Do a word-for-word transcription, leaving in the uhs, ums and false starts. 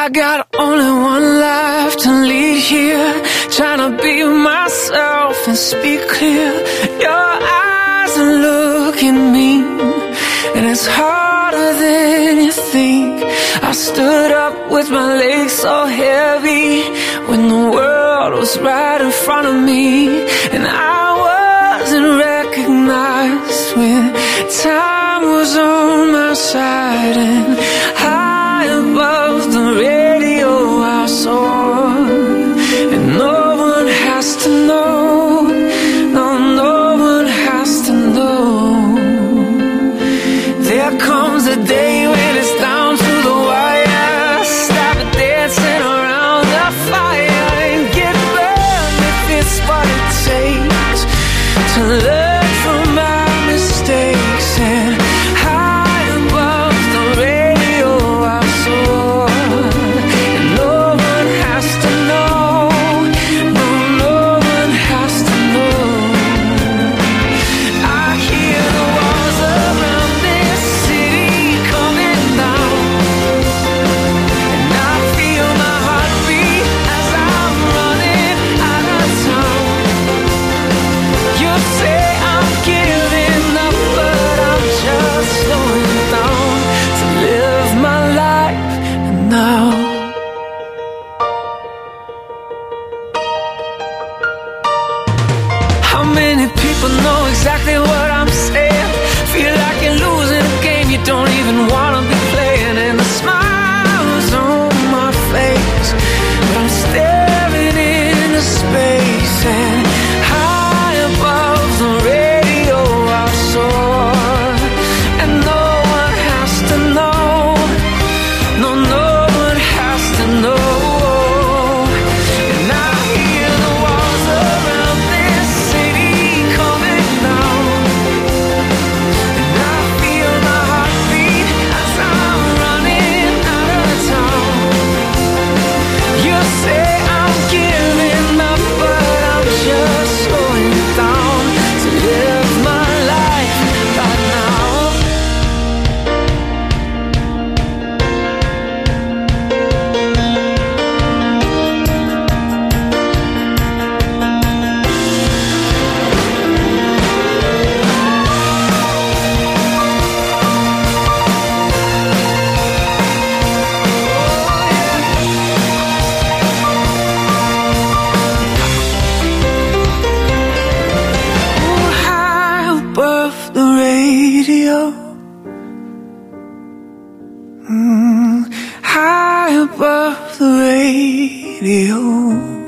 I got only one life to lead here, trying to be myself and speak clear. Your eyes are looking mean, and it's harder than you think. I stood up with my legs so heavy when the world was right in front of me, and I wasn't recognized when time was on my side. And high above the radio I saw, and no one has to know, no, no one has to know. There comes a day when it's down to the wire. Stop dancing around the fire and get burned if it's what it takes to learn from my mistakes. And high above the radio I soar, and no one has to know, no, no one has to know. I hear the walls around this city coming down, and I feel my heart beat as I'm running out of town. You say I'm giving up, but I'm just slowing down to live my life now. How many people know exactly what I'm saying? Feel like you're losing a game you don't even wanna be playing, and the smile's on my face, but I'm staring into space. And high above the radio I soar, and no one has to know, no, no one has to know. And I hear the walls around this city coming down, and I feel my heart beat as I'm running out of town. You say I'm giving up, but I'm just slowing down to live my life right now. Oh, high above the radio, mm, high above the radio.